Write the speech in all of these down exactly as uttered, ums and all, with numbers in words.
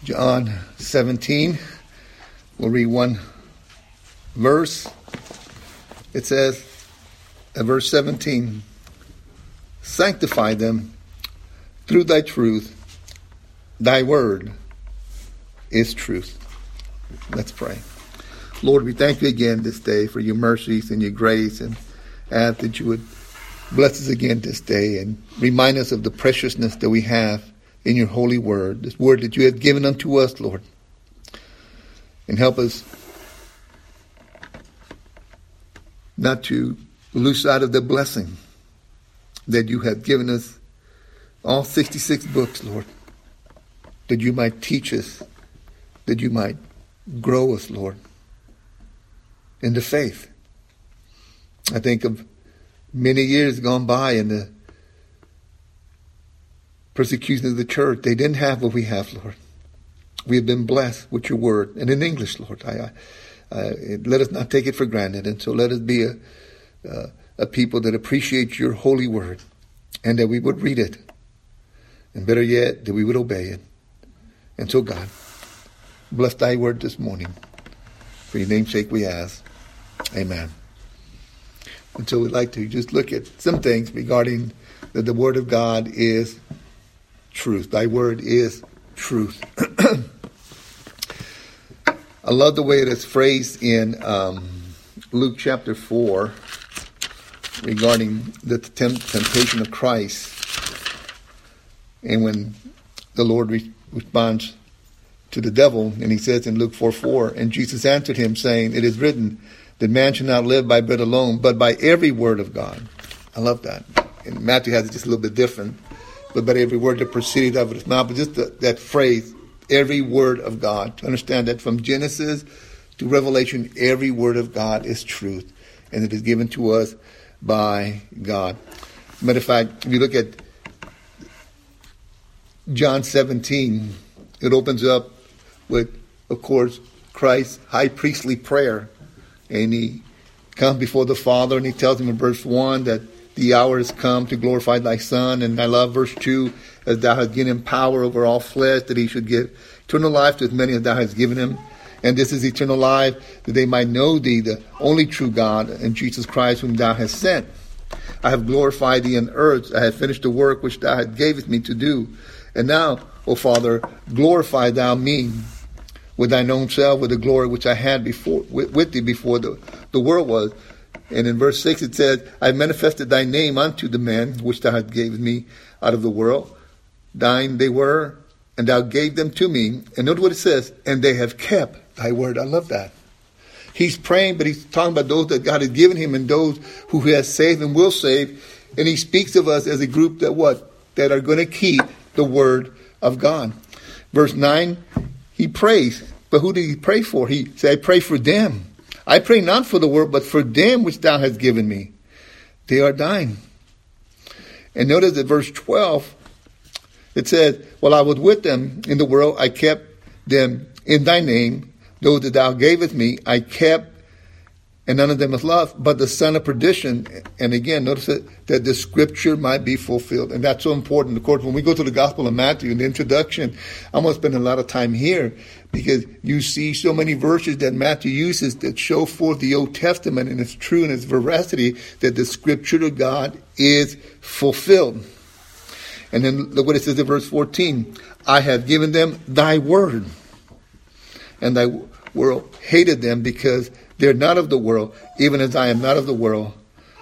John seventeen. We'll read one verse. It says, at verse seventeen, sanctify them through thy truth. Thy word is truth. Let's pray. Lord, we thank you again this day for your mercies and your grace, and ask that you would bless us again this day and remind us of the preciousness that we have in your holy word, this word that you have given unto us, Lord. And help us not to lose sight of the blessing that you have given us, all sixty-six books, Lord, that you might teach us, that you might grow us, Lord, in the faith. I think of many years gone by in the persecution of the church. They didn't have what we have, Lord. We have been blessed with your word. And in English, Lord, I, I, uh, let us not take it for granted. And so let us be a, uh, a people that appreciate your holy word, and that we would read it. And better yet, that we would obey it. And so, God, bless thy word this morning. For your name's sake we ask. Amen. And so we'd like to just look at some things regarding that the word of God is truth. Thy word is truth. I love the way it is phrased in um, Luke chapter four regarding the temp- temptation of Christ. And when the Lord re- responds to the devil, and he says in Luke four four, and Jesus answered him, saying, it is written that man shall not live by bread alone, but by every word of God. I love that. And Matthew has it just a little bit different, but by every word that proceeded out of his mouth. But just the, that phrase, every word of God, to understand that from Genesis to Revelation, every word of God is truth, and it is given to us by God. As a matter of fact, if you look at John seventeen, it opens up with, of course, Christ's high priestly prayer. And he comes before the Father, and he tells him in verse one that the hour has come to glorify thy Son. And I love verse two, as thou hast given him power over all flesh, that he should give eternal life to as many as thou hast given him. And this is eternal life, that they might know thee, the only true God, and Jesus Christ, whom thou hast sent. I have glorified thee on earth. I have finished the work which thou hast gavest me to do. And now, O Father, glorify thou me with thine own self, with the glory which I had before with, with thee before the, the world was. And in verse six it says, I have manifested thy name unto the men which thou hast gave me out of the world. Thine they were, and thou gave them to me. And note what it says, and they have kept thy word. I love that. He's praying, but he's talking about those that God has given him and those who he has saved and will save. And he speaks of us as a group that what? That are going to keep the word of God. Verse nine, he prays. But who did he pray for? He said, I pray for them. I pray not for the world, but for them which thou hast given me. They are thine. And notice at verse twelve, it says, while I was with them in the world, I kept them in thy name. Those that thou gavest me, I kept, and none of them is lost, but the son of perdition. And again, notice it, that the scripture might be fulfilled. And that's so important. Of course, when we go to the Gospel of Matthew, in the introduction, I'm going to spend a lot of time here, because you see so many verses that Matthew uses that show forth the Old Testament and its true and its veracity, that the scripture of God is fulfilled. And then look what it says in verse fourteen. I have given them thy word, and thy world hated them, because they're not of the world, even as I am not of the world.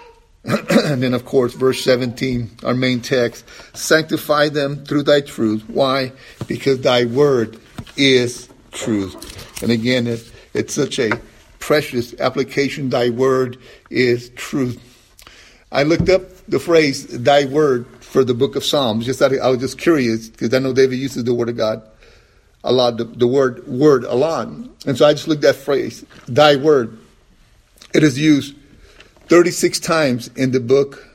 And then, of course, verse seventeen, our main text, sanctify them through thy truth. Why? Because thy word is truth. And again, it, it's such a precious application. Thy word is truth. I looked up the phrase, thy word, for the book of Psalms. Just out of, I was just curious, because I know David uses the word of God a lot, the, the word word a lot. And so I just looked at that phrase, thy word. It is used thirty-six times in the book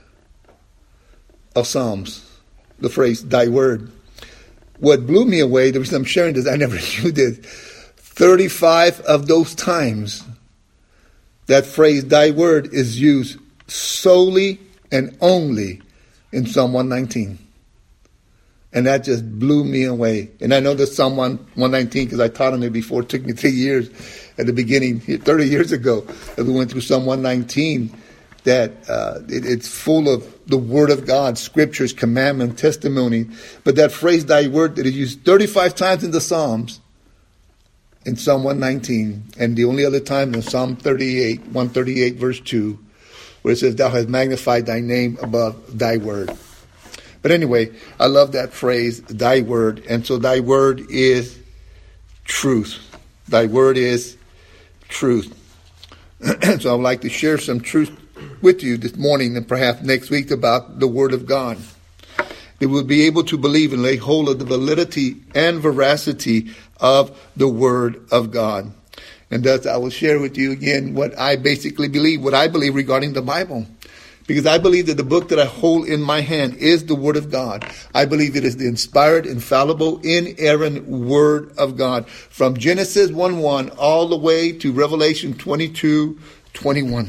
of Psalms, the phrase, thy word. What blew me away, the reason I'm sharing this, I never knew this, thirty-five of those times, that phrase, thy word, is used solely and only in Psalm one nineteen. And that just blew me away. And I know that Psalm one nineteen, because I taught on it before, it took me three years at the beginning, thirty years ago, as we went through Psalm one nineteen, that uh, it, it's full of the Word of God, Scriptures, commandment, testimony. But that phrase, thy word, that is used thirty-five times in the Psalms, in Psalm one nineteen, and the only other time in Psalm thirty-eight, one thirty-eight, verse two, where it says, thou hast magnified thy name above thy word. But anyway, I love that phrase, thy word. And so thy word is truth. Thy word is truth. So I would like to share some truth with you this morning and perhaps next week about the Word of God. That we'll be able to believe and lay hold of the validity and veracity of the Word of God. And thus I will share with you again what I basically believe, what I believe regarding the Bible. Because I believe that the book that I hold in my hand is the Word of God. I believe it is the inspired, infallible, inerrant Word of God. From Genesis one one all the way to Revelation twenty-two twenty-one.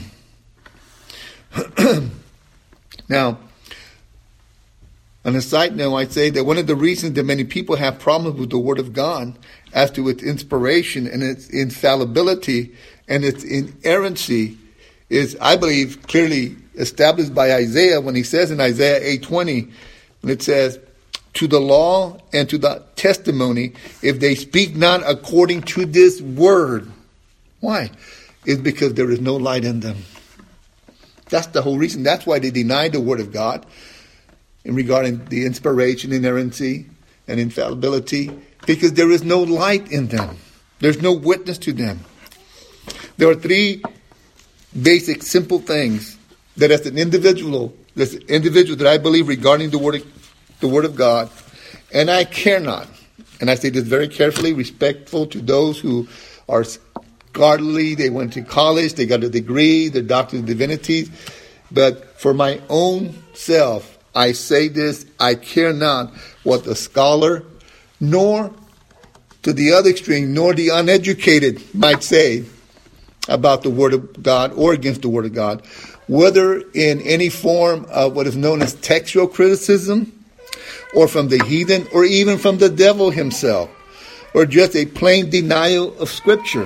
Now, on a side note, I'd say that one of the reasons that many people have problems with the Word of God as to its inspiration and its infallibility and its inerrancy is, I believe, clearly established by Isaiah when he says in Isaiah eight twenty, when it says, to the law and to the testimony, if they speak not according to this word. Why? It's because there is no light in them. That's the whole reason. That's why they deny the Word of God in regarding the inspiration, inerrancy, and infallibility, because there is no light in them. There's no witness to them. There are three basic, simple things that as an individual, as an individual that I believe regarding the Word of, the Word of God, and I care not, and I say this very carefully, respectful to those who are scholarly, they went to college, they got a degree, they're doctors of divinity, but for my own self, I say this, I care not what the scholar, nor to the other extreme, nor the uneducated might say about the Word of God or against the Word of God, whether in any form of what is known as textual criticism, or from the heathen, or even from the devil himself, or just a plain denial of Scripture.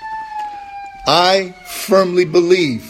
I firmly believe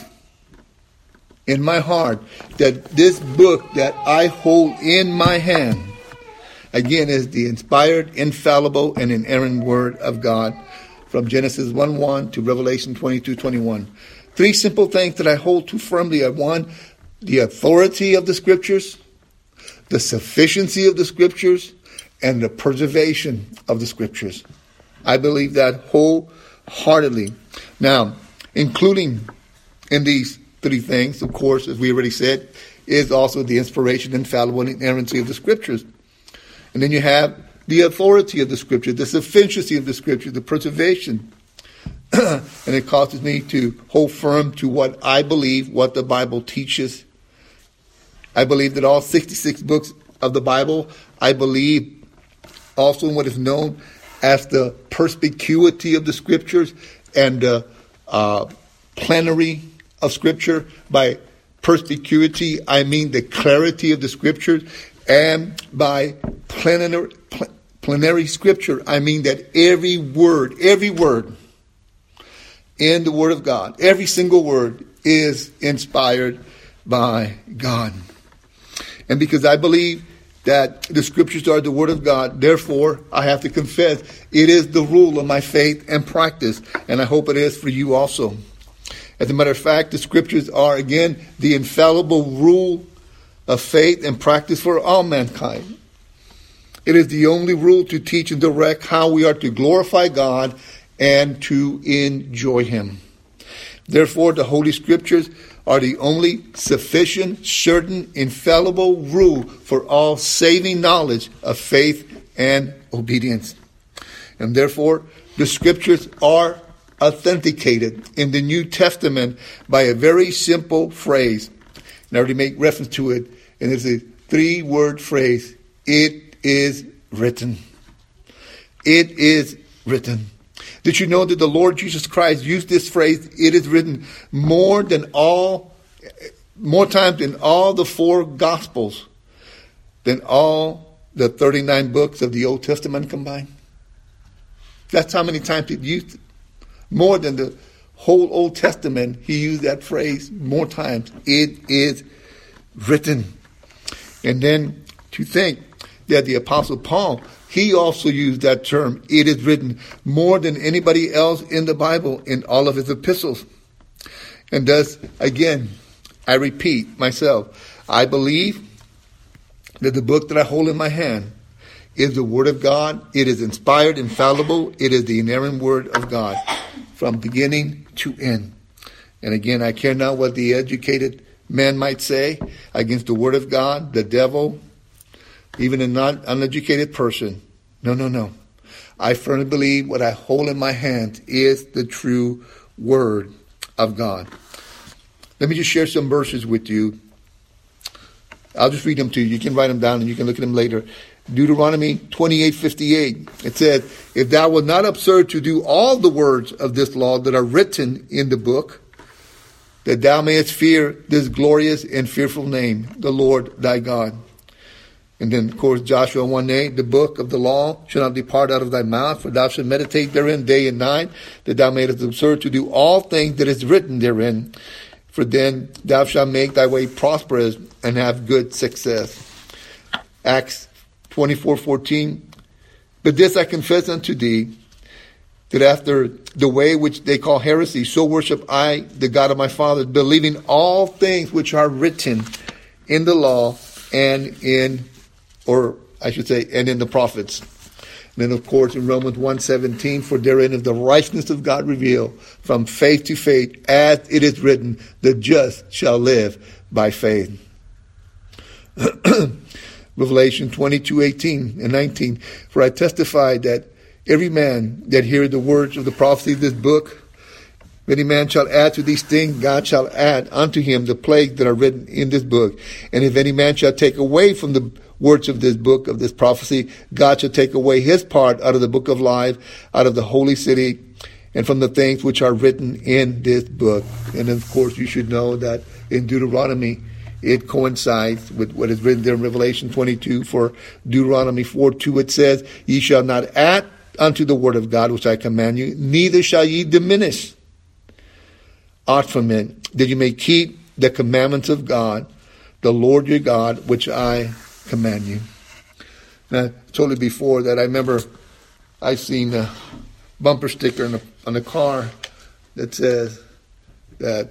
in my heart that this book that I hold in my hand, again, is the inspired, infallible, and inerrant Word of God, from Genesis one one to Revelation twenty-two twenty-one. Three simple things that I hold too firmly are: one, the authority of the Scriptures, the sufficiency of the Scriptures, and the preservation of the Scriptures. I believe that wholeheartedly. Now, including in these three things, of course, as we already said, is also the inspiration, infallible, and inerrancy of the Scriptures. And then you have the authority of the Scripture, the sufficiency of the Scripture, the preservation. And it causes me to hold firm to what I believe, what the Bible teaches. I believe that all sixty-six books of the Bible, I believe also in what is known as the perspicuity of the Scriptures and the uh, plenary of Scripture. By perspicuity, I mean the clarity of the Scriptures. And by plenary, plenary Scripture, I mean that every word, every word in the Word of God, every single word is inspired by God. And because I believe that the Scriptures are the Word of God, therefore I have to confess it is the rule of my faith and practice, and I hope it is for you also. As a matter of fact, the Scriptures are, again, the infallible rule of faith and practice for all mankind. It is the only rule to teach and direct how we are to glorify God and to enjoy Him. Therefore, the Holy Scriptures are the only sufficient, certain, infallible rule for all saving knowledge of faith and obedience. And therefore, the Scriptures are authenticated in the New Testament by a very simple phrase. And I already make reference to it, and it's a three-word phrase. It is written. It is written. Did you know that the Lord Jesus Christ used this phrase, it is written, more than all, more times than all the four Gospels, than all the thirty-nine books of the Old Testament combined. That's how many times he used it. More than the whole Old Testament, he used that phrase more times. It is written. And then to think that the Apostle Paul, he also used that term, it is written, more than anybody else in the Bible in all of his epistles. And thus, again, I repeat myself, I believe that the book that I hold in my hand is the Word of God. It is inspired, infallible. It is the inerrant Word of God from beginning to end. And again, I care not what the educated man might say against the Word of God, the devil, even a non uneducated person. No, no, no. I firmly believe what I hold in my hand is the true Word of God. Let me just share some verses with you. I'll just read them to you. You can write them down and you can look at them later. Deuteronomy twenty-eight fifty-eight. It says, if thou wilt not observe to do all the words of this law that are written in the book, that thou mayest fear this glorious and fearful name, the Lord thy God. And then, of course, Joshua one eight, the book of the law shall not depart out of thy mouth, for thou shalt meditate therein day and night, that thou mayest observe to do all things that is written therein. For then thou shalt make thy way prosperous and have good success. Acts twenty-four fourteen. But this I confess unto thee, that after the way which they call heresy, so worship I the God of my fathers, believing all things which are written in the law and in, or I should say, and in the prophets. And then, of course, in Romans one seventeen, for therein is the righteousness of God revealed from faith to faith, as it is written, the just shall live by faith. Revelation twenty-two eighteen and nineteen, for I testify that every man that heareth the words of the prophecy of this book, if any man shall add to these things, God shall add unto him the plagues that are written in this book. And if any man shall take away from the words of this book, of this prophecy, God shall take away his part out of the book of life, out of the holy city, and from the things which are written in this book. And of course, you should know that in Deuteronomy, it coincides with what is written there in Revelation twenty-two. For Deuteronomy four two, it says, ye shall not add unto the word of God which I command you, neither shall ye diminish aught from it, that you may keep the commandments of God, the Lord your God, which I command you. Now, I told you before that I remember I seen a bumper sticker on a, on a car that says that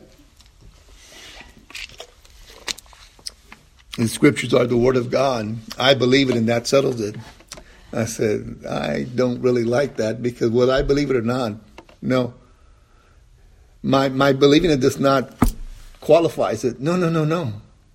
the scriptures are the word of God. I believe it, and that settles it. I said, I don't really like that, because whether I believe it or not, no. My my believing it does not qualifies it. No, no, no, no.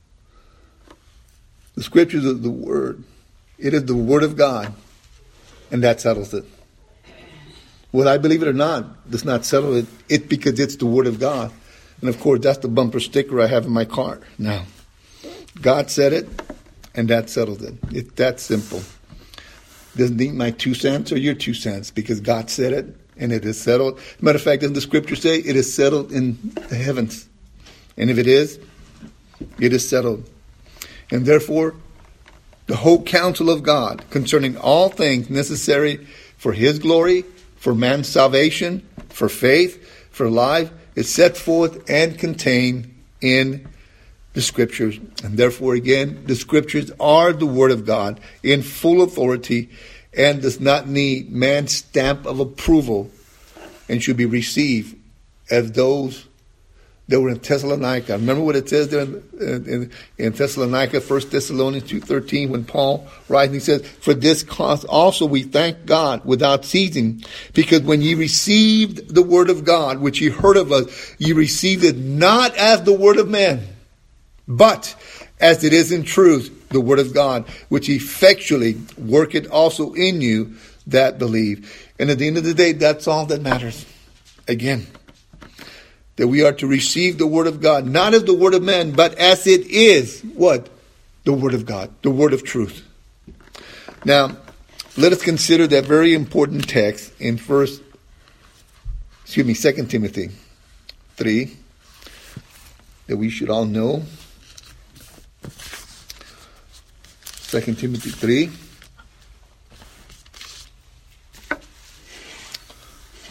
The scriptures are the word. It is the word of God, and that settles it. Whether I believe it or not does not settle it. It because it's the word of God. And of course, that's the bumper sticker I have in my car now. God said it, and that settles it. It's that simple. Doesn't need my two cents or your two cents, because God said it, and it is settled. Matter of fact, doesn't the scripture say it is settled in the heavens? And if it is, it is settled. And therefore, the whole counsel of God concerning all things necessary for his glory, for man's salvation, for faith, for life, is set forth and contained in the scriptures. And therefore, again, the scriptures are the word of God in full authority and does not need man's stamp of approval, and should be received as those that were in Thessalonica. Remember what it says there in, in, in Thessalonica, First Thessalonians two thirteen, when Paul writes, and he says, for this cause also we thank God without ceasing, because when ye received the word of God, which ye heard of us, ye received it not as the word of man, but as it is in truth, the word of God, which effectually worketh also in you that believe. And at the end of the day, that's all that matters. Again, that we are to receive the word of God, not as the word of man, but as it is, what? The word of God, the word of truth. Now, let us consider that very important text in first, excuse me, Second Timothy three, that we should all know. Second Timothy three.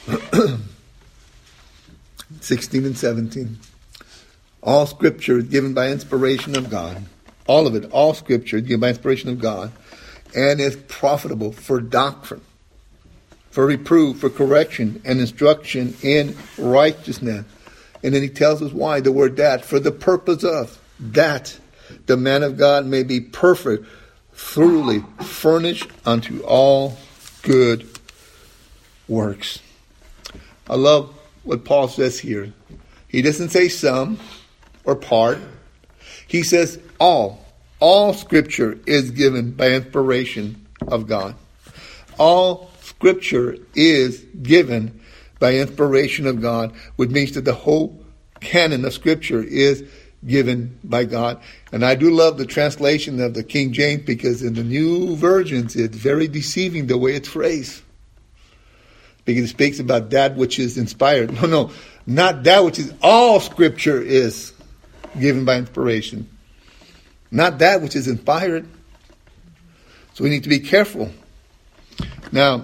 sixteen and seventeen. All Scripture is given by inspiration of God. All of it, all Scripture is given by inspiration of God, and is profitable for doctrine, for reproof, for correction, and instruction in righteousness. And then he tells us why, the word that, for the purpose of, that the man of God may be perfect, thoroughly furnished unto all good works. I love what Paul says here. He doesn't say some or part. He says all. All Scripture is given by inspiration of God. All Scripture is given by inspiration of God, which means that the whole canon of Scripture is given by God. And I do love the translation of the King James, because in the new versions it's very deceiving the way it's phrased. Because it speaks about that which is inspired. No, no, not that which is. All Scripture is given by inspiration. Not that which is inspired. So we need to be careful. Now,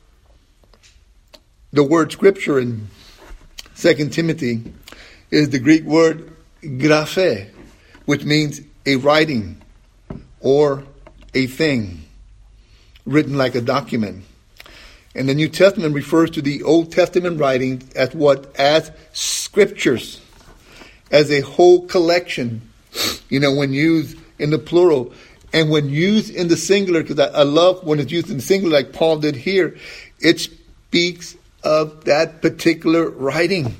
the word Scripture in Second Timothy is the Greek word graphe, which means a writing or a thing written like a document. And the New Testament refers to the Old Testament writings as what? As scriptures, as a whole collection, you know, when used in the plural. And when used in the singular, because I, I love when it's used in the singular like Paul did here, it speaks of that particular writing.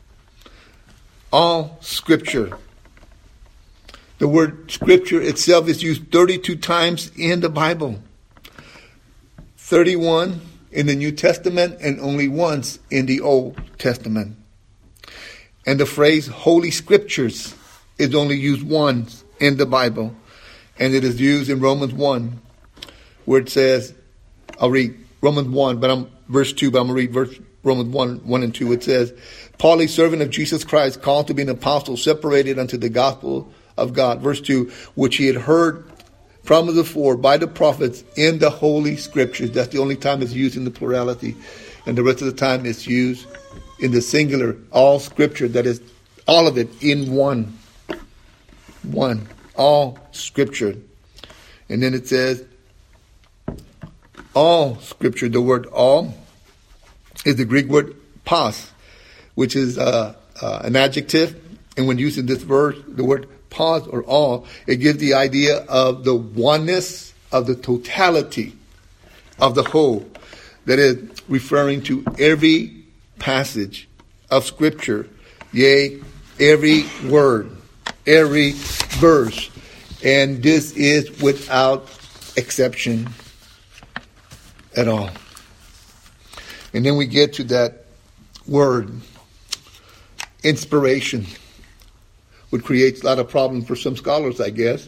All Scripture. The word Scripture itself is used thirty-two times in the Bible. thirty-one in the New Testament and only once in the Old Testament. And the phrase Holy Scriptures is only used once in the Bible. And it is used in Romans one, where it says, I'll read Romans one, but I'm verse two, but I'm going to read verse Romans one, one and two. It says, Paul, a servant of Jesus Christ, called to be an apostle, separated unto the gospel of God. Verse two, which he had heard from before by the prophets in the Holy Scriptures. That's the only time it's used in the plurality. And the rest of the time it's used in the singular. All Scripture, that is all of it in one. One. All Scripture. And then it says, all Scripture. The word all is the Greek word pas, which is uh, uh, an adjective. And when used in this verse, the word pas or all, it gives the idea of the oneness, of the totality of the whole. That is referring to every passage of Scripture, yea, every word, every verse. And this is without exception at all. And then we get to that word, inspiration, which creates a lot of problems for some scholars, I guess.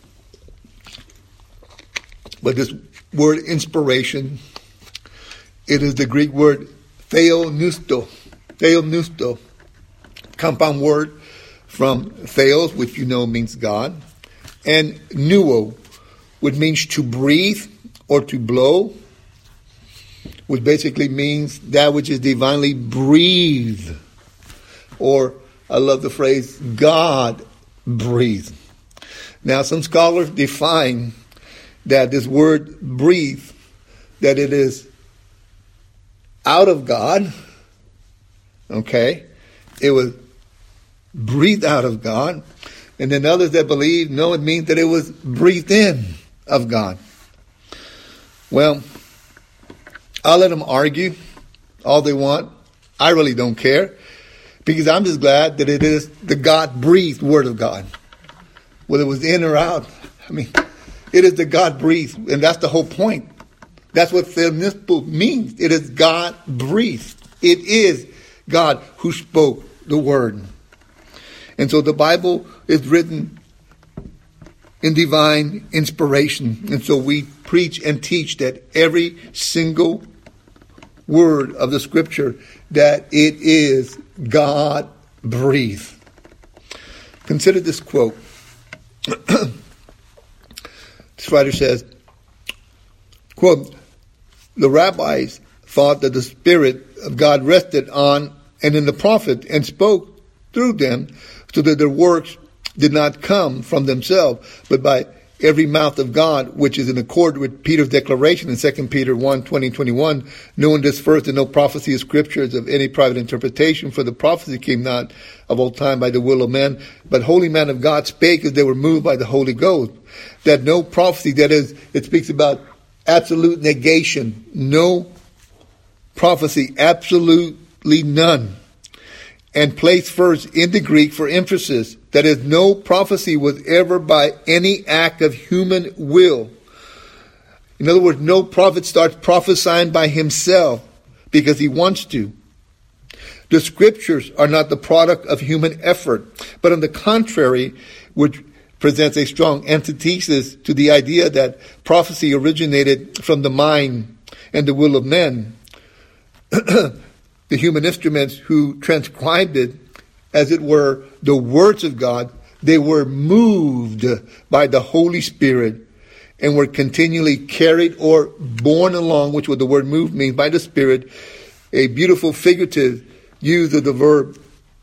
But this word inspiration, it is the Greek word theopneustos, theopneustos, compound word from theos, which you know means God, and pneuo, which means to breathe or to blow, which basically means that which is divinely breathed. Or, I love the phrase, God breathed. Now, some scholars define that this word breathe, that it is out of God, okay? It was breathed out of God. And then others that believe, no, it means that it was breathed in of God. Well, I'll let them argue all they want. I really don't care, because I'm just glad that it is the God-breathed Word of God. Whether it was in or out, I mean, it is the God-breathed, and that's the whole point. That's what theopneustos means. It is God-breathed. It is God who spoke the Word. And so the Bible is written in divine inspiration. And so we preach and teach that every single word of the Scripture, that it is God-breathed. Consider this quote. This writer says, quote, the rabbis thought that the Spirit of God rested on and in the prophet and spoke through them, so that their works did not come from themselves, but by every mouth of God, which is in accord with Peter's declaration in Second Peter one, twenty, twenty-one, knowing this first, that no prophecy of Scripture is of any private interpretation, for the prophecy came not of old time by the will of man, but holy men of God spake as they were moved by the Holy Ghost. That no prophecy, that is, it speaks about absolute negation, no prophecy, absolutely none. And placed first in the Greek for emphasis, that is, no prophecy was ever by any act of human will. In other words, no prophet starts prophesying by himself because he wants to. The Scriptures are not the product of human effort, but on the contrary, which presents a strong antithesis to the idea that prophecy originated from the mind and the will of men. The human instruments who transcribed it, as it were, the words of God, they were moved by the Holy Spirit and were continually carried or borne along, which what the word move means, by the Spirit, a beautiful figurative use of the verb.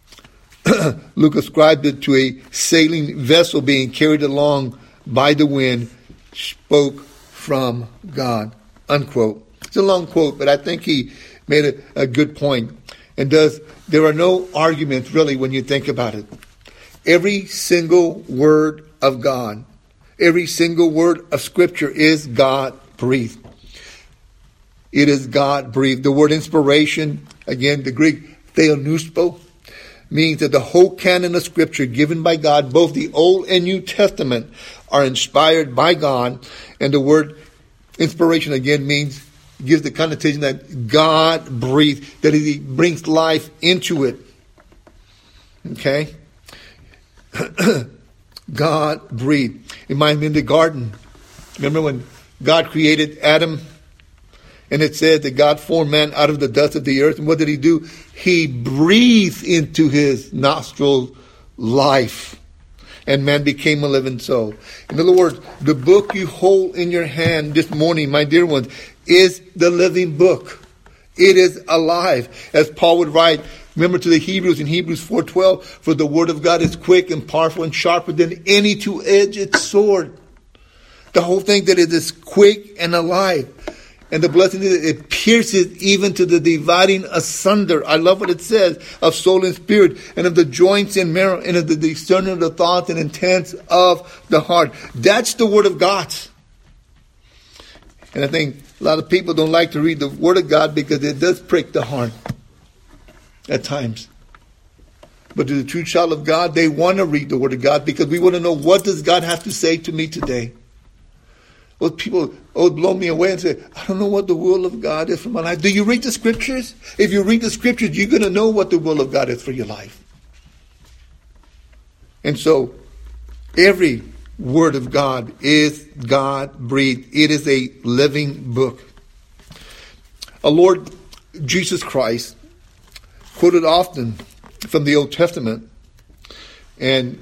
Luke ascribed it to a sailing vessel being carried along by the wind, spoke from God, unquote. It's a long quote, but I think he made a, a good point. And does there are no arguments really when you think about it. Every single word of God, every single word of Scripture is God breathed. It is God breathed. The word inspiration, again, the Greek theonouspo, means that the whole canon of Scripture given by God, both the Old and New Testament, are inspired by God. And the word inspiration again means gives the connotation that God breathed, that He brings life into it. Okay? God breathed. It reminds me in the garden. Remember when God created Adam? And it said that God formed man out of the dust of the earth. And what did He do? He breathed into his nostrils life. And man became a living soul. In other words, the book you hold in your hand this morning, my dear ones, is the living book. It is alive. As Paul would write, remember to the Hebrews in Hebrews four twelve, for the word of God is quick and powerful and sharper than any two-edged sword. The whole thing that it is quick and alive. And the blessing is it pierces even to the dividing asunder. I love what it says, of soul and spirit, and of the joints and marrow, and of the discerning of the thoughts and intents of the heart. That's the word of God. And I think a lot of people don't like to read the Word of God because it does prick the heart at times. But to the true child of God, they want to read the Word of God because we want to know, what does God have to say to me today? Well, people would blow me away and say, I don't know what the will of God is for my life. Do you read the Scriptures? If you read the Scriptures, you're going to know what the will of God is for your life. And so, every Word of God is God breathed. It is a living book. Our Lord Jesus Christ, quoted often from the Old Testament, and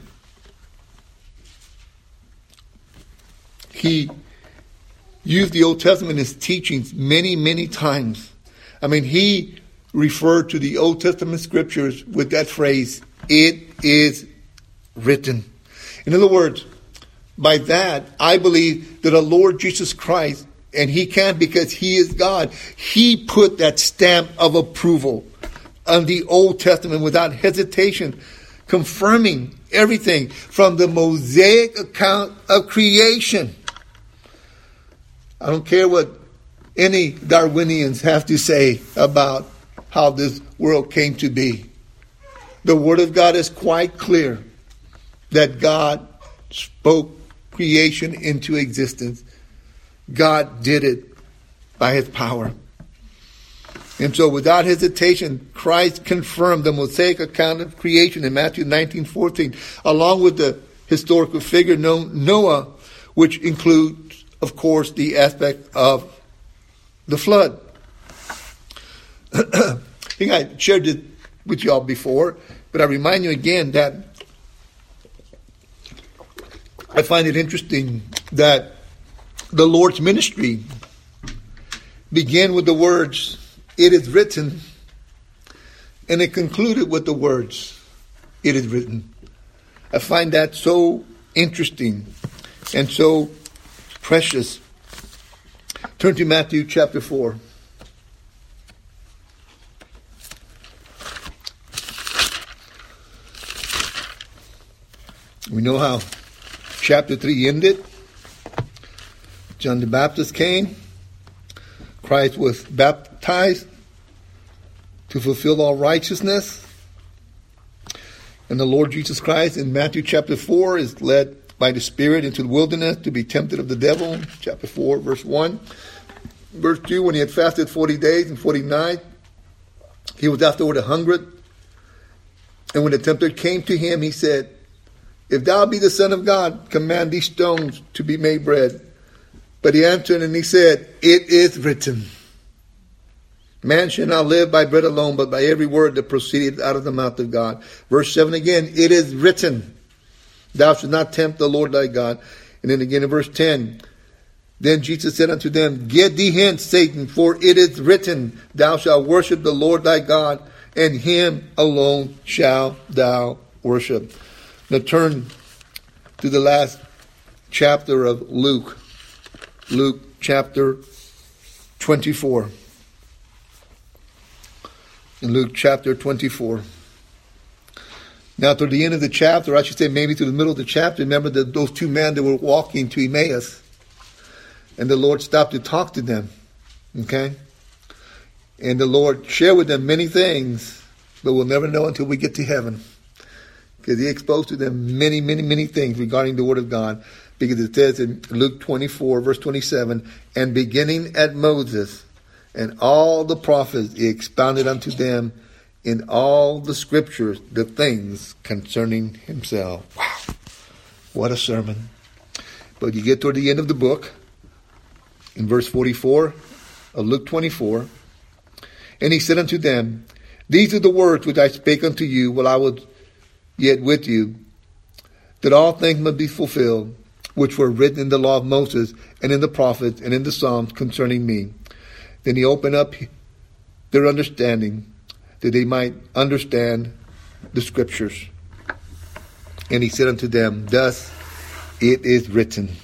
He used the Old Testament in His teachings many, many times. I mean, He referred to the Old Testament Scriptures with that phrase, it is written. In other words, by that, I believe that our Lord Jesus Christ, and He can because He is God, He put that stamp of approval on the Old Testament without hesitation, confirming everything from the Mosaic account of creation. I don't care what any Darwinians have to say about how this world came to be. The Word of God is quite clear that God spoke creation into existence. God did it by His power. And so without hesitation, Christ confirmed the Mosaic account of creation in Matthew nineteen fourteen, along with the historical figure known Noah, which includes, of course, the aspect of the flood. I think I shared this with y'all before, but I remind you again that I find it interesting that the Lord's ministry began with the words, it is written, and it concluded with the words, it is written. I find that so interesting and so precious. Turn to Matthew chapter four. We know how chapter three ended. John the Baptist came. Christ was baptized to fulfill all righteousness. And the Lord Jesus Christ in Matthew chapter four is led by the Spirit into the wilderness to be tempted of the devil. Chapter four, verse one. Verse two, when he had fasted forty days and forty nights, he was afterward a hungered. And when the tempter came to him, he said, if thou be the Son of God, command these stones to be made bread. But he answered and he said, it is written, man shall not live by bread alone, but by every word that proceedeth out of the mouth of God. Verse seven again, it is written, thou shalt not tempt the Lord thy God. And then again in verse ten, then Jesus said unto them, get thee hence, Satan, for it is written, thou shalt worship the Lord thy God, and him alone shalt thou worship. Now turn to the last chapter of Luke. Luke chapter twenty-four. In Luke chapter twenty-four. Now, to the end of the chapter, I should say maybe to the middle of the chapter, remember that those two men that were walking to Emmaus, and the Lord stopped to talk to them. Okay? And the Lord shared with them many things, but we'll never know until we get to heaven. Because he exposed to them many, many, many things regarding the Word of God. Because it says in Luke twenty-four, verse twenty-seven, and beginning at Moses and all the prophets, he expounded unto them in all the scriptures the things concerning himself. Wow. What a sermon. But you get toward the end of the book, in verse forty-four of Luke twenty-four, and he said unto them, these are the words which I spake unto you while I was yet with you, that all things must be fulfilled, which were written in the law of Moses, and in the prophets, and in the Psalms concerning me. Then he opened up their understanding, that they might understand the scriptures. And he said unto them, thus it is written,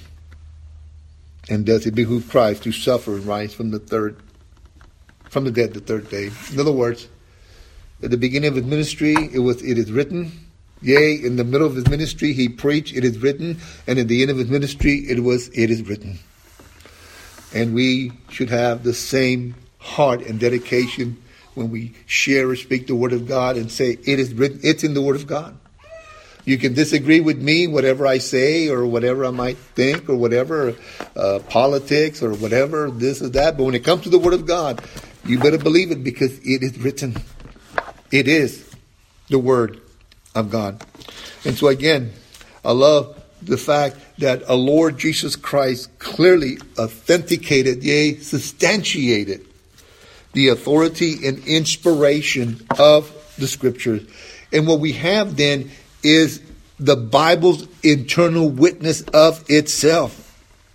and does it behoove Christ to suffer and rise from the third, from the dead the third day. In other words, at the beginning of his ministry, it was, it is written. Yea, in the middle of his ministry, he preached, it is written. And at the end of his ministry, it was, it is written. And we should have the same heart and dedication when we share or speak the Word of God and say, it is written, it's in the Word of God. You can disagree with me, whatever I say or whatever I might think or whatever, uh, politics or whatever, this or that. But when it comes to the Word of God, you better believe it because it is written. It is the Word of God. And so again, I love the fact that our Lord Jesus Christ clearly authenticated, yea, substantiated the authority and inspiration of the Scriptures. And what we have then is the Bible's internal witness of itself.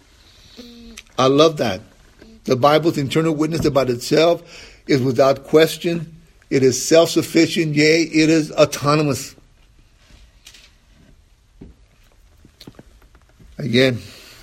I love that. The Bible's internal witness about itself is without question. It is self-sufficient, yea, it is autonomous. Again,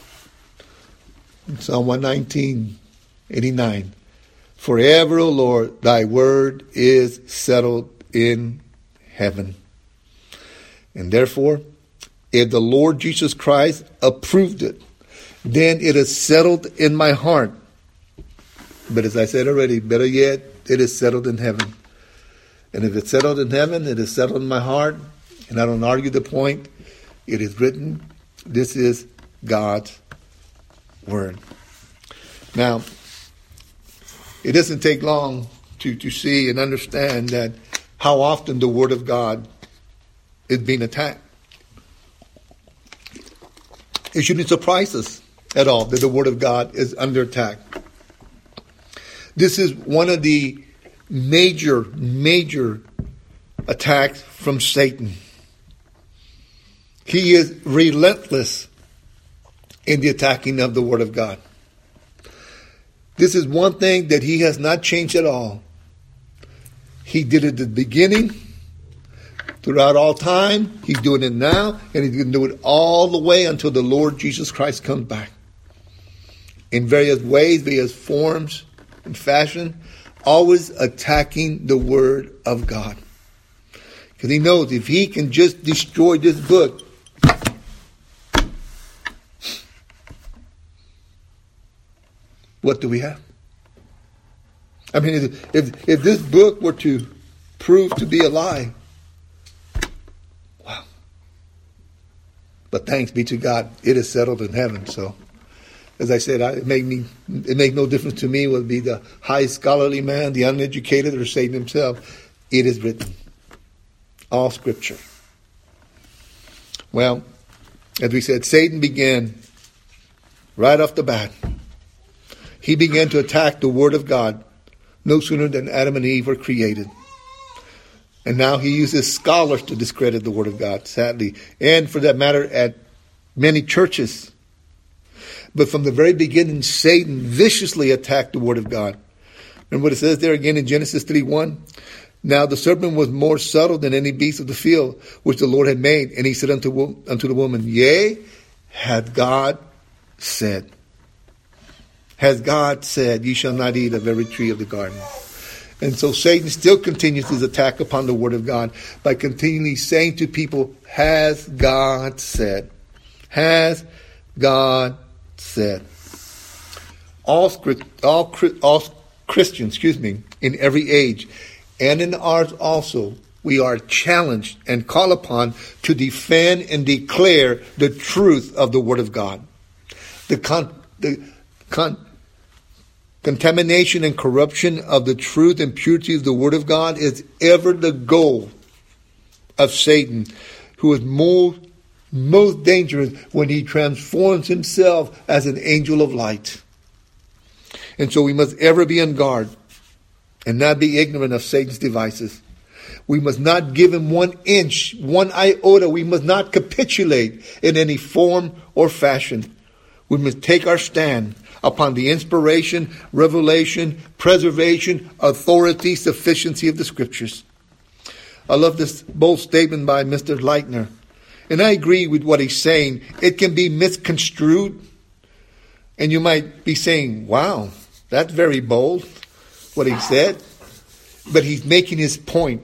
in Psalm one nineteen, eighty-nine, forever, O Lord, thy word is settled in heaven. And therefore, if the Lord Jesus Christ approved it, then it is settled in my heart. But as I said already, better yet, it is settled in heaven. And if it's settled in heaven, it is settled in my heart. And I don't argue the point. It is written. This is God's word. Now, it doesn't take long to, to see and understand that how often the word of God is being attacked. It shouldn't surprise us at all that the word of God is under attack. This is one of the major, major attacks from Satan. He is relentless in the attacking of the Word of God. This is one thing that he has not changed at all. He did it at the beginning, throughout all time. He's doing it now, and he's going to do it all the way until the Lord Jesus Christ comes back. In various ways, various forms and fashion, always attacking the Word of God. Because he knows if he can just destroy this book, what do we have? I mean, if, if, if this book were to prove to be a lie, wow. But thanks be to God, it is settled in heaven. So, as I said, I, it make me it make no difference to me whether it be the high scholarly man, the uneducated, or Satan himself. It is written. All Scripture. Well, as we said, Satan began right off the bat. He began to attack the Word of God no sooner than Adam and Eve were created. And now he uses scholars to discredit the Word of God, sadly. And for that matter, at many churches. But from the very beginning, Satan viciously attacked the Word of God. Remember what it says there again in Genesis three one? Now the serpent was more subtle than any beast of the field, which the Lord had made. And he said unto, unto the woman, Yea, hath God said. Has God said, Ye shall not eat of every tree of the garden. And so Satan still continues his attack upon the Word of God by continually saying to people, Has God said? Has God said? All, all, all Christians, excuse me, in every age, and in ours also, we are challenged and called upon to defend and declare the truth of the Word of God. The con, the con, contamination and corruption of the truth and purity of the Word of God is ever the goal of Satan, who is most, most dangerous when he transforms himself as an angel of light. And so we must ever be on guard and not be ignorant of Satan's devices. We must not give him one inch, one iota. We must not capitulate in any form or fashion. We must take our stand upon the inspiration, revelation, preservation, authority, sufficiency of the Scriptures. I love this bold statement by Mister Leitner. And I agree with what he's saying. It can be misconstrued. And you might be saying, wow, that's very bold, what he said. But he's making his point.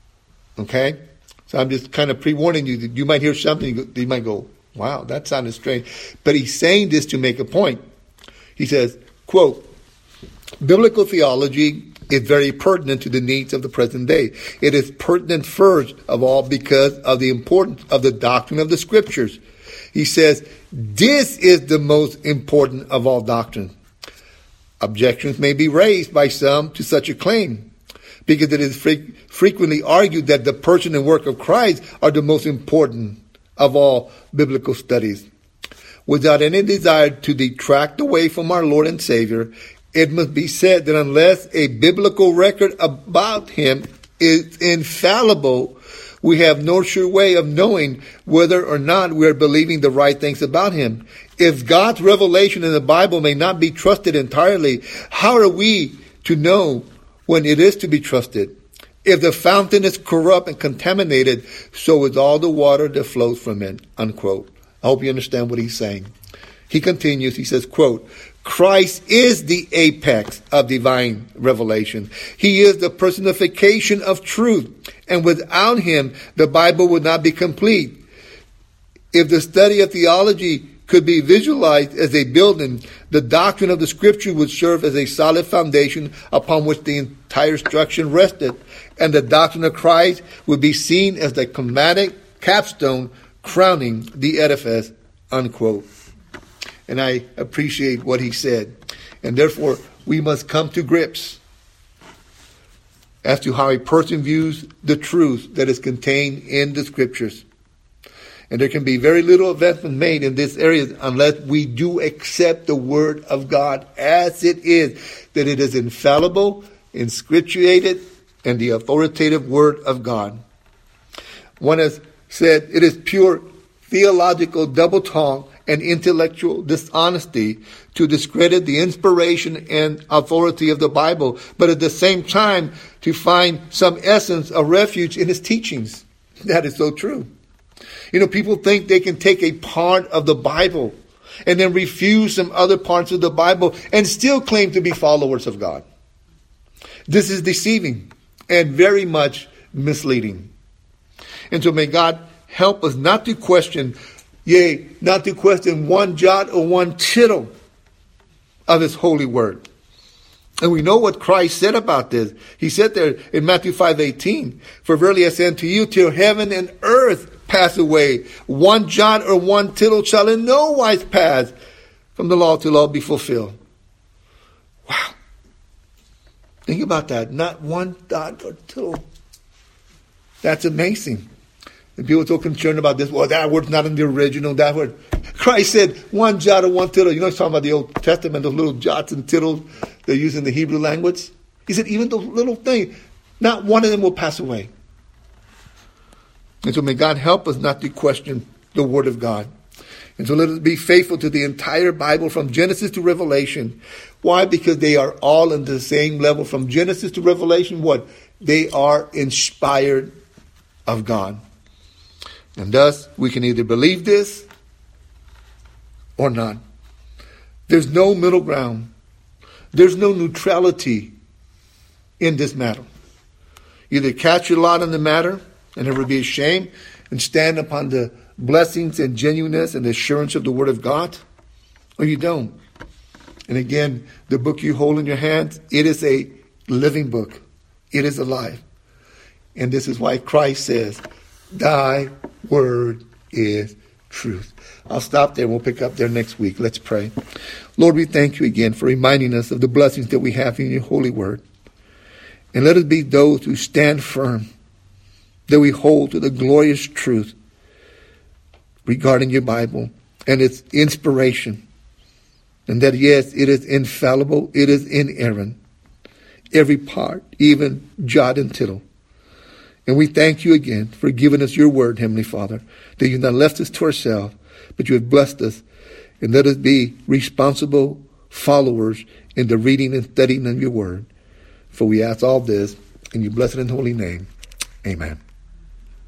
Okay? So I'm just kind of pre-warning you that you might hear something, you might go, wow, that sounded strange. But he's saying this to make a point. He says, quote, biblical theology is very pertinent to the needs of the present day. It is pertinent first of all because of the importance of the doctrine of the Scriptures. He says, this is the most important of all doctrine. Objections may be raised by some to such a claim, because it is fre- frequently argued that the person and work of Christ are the most important of all biblical studies. Without any desire to detract away from our Lord and Savior, it must be said that unless a biblical record about him is infallible, we have no sure way of knowing whether or not we are believing the right things about him. If God's revelation in the Bible may not be trusted entirely, how are we to know when it is to be trusted? If the fountain is corrupt and contaminated, so is all the water that flows from it, unquote. I hope you understand what he's saying. He continues, he says, quote, Christ is the apex of divine revelation. He is the personification of truth. And without him, the Bible would not be complete. If the study of theology could be visualized as a building, the doctrine of the Scripture would serve as a solid foundation upon which the entire structure rested. And the doctrine of Christ would be seen as the climatic capstone crowning the edifice, unquote. And I appreciate what he said. And therefore, we must come to grips as to how a person views the truth that is contained in the Scriptures. And there can be very little advancement made in this area unless we do accept the Word of God as it is, that it is infallible, inscripturated, and the authoritative Word of God. One has said it is pure theological double talk and intellectual dishonesty to discredit the inspiration and authority of the Bible, but at the same time to find some essence of refuge in its teachings. That is so true. You know, people think they can take a part of the Bible and then refuse some other parts of the Bible and still claim to be followers of God. This is deceiving and very much misleading. And so may God help us not to question, yea, not to question one jot or one tittle of His holy word. And we know what Christ said about this. He said there in Matthew five eighteen, "For verily I say unto you, till heaven and earth pass away, one jot or one tittle shall in no wise pass from the law till all be fulfilled." Wow. Think about that. Not one dot or tittle. That's amazing. And people are so concerned about this. Well, that word's not in the original. That word. Christ said one jot or one tittle. You know, he's talking about the Old Testament, those little jots and tittles they use in the Hebrew language. He said, even those little things, not one of them will pass away. And so may God help us not to question the Word of God. And so let us be faithful to the entire Bible from Genesis to Revelation. Why? Because they are all on the same level from Genesis to Revelation. What? They are inspired of God. And thus, we can either believe this or not. There's no middle ground. There's no neutrality in this matter. Either catch your lot in the matter and never be ashamed and stand upon the blessings and genuineness and assurance of the Word of God, or you don't. And again, the book you hold in your hands, it is a living book. It is alive. And this is why Christ says, "Thy word is truth." I'll stop there. We'll pick up there next week. Let's pray. Lord, we thank you again for reminding us of the blessings that we have in your holy word. And let us be those who stand firm, that we hold to the glorious truth regarding your Bible and its inspiration. And that, yes, it is infallible, it is inerrant. Every part, even jot and tittle. And we thank you again for giving us your word, Heavenly Father, that you've not left us to ourselves, but you have blessed us. And let us be responsible followers in the reading and studying of your word. For we ask all this in your blessed and holy name. Amen.